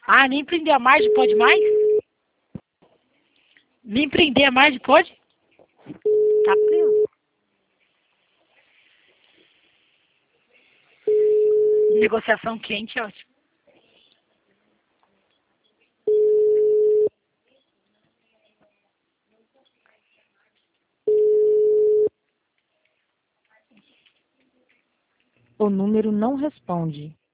Ah, nem prender a margem pode mais? Nem prender a margem pode? Tá preso. Negociação quente, ótimo. O número não responde.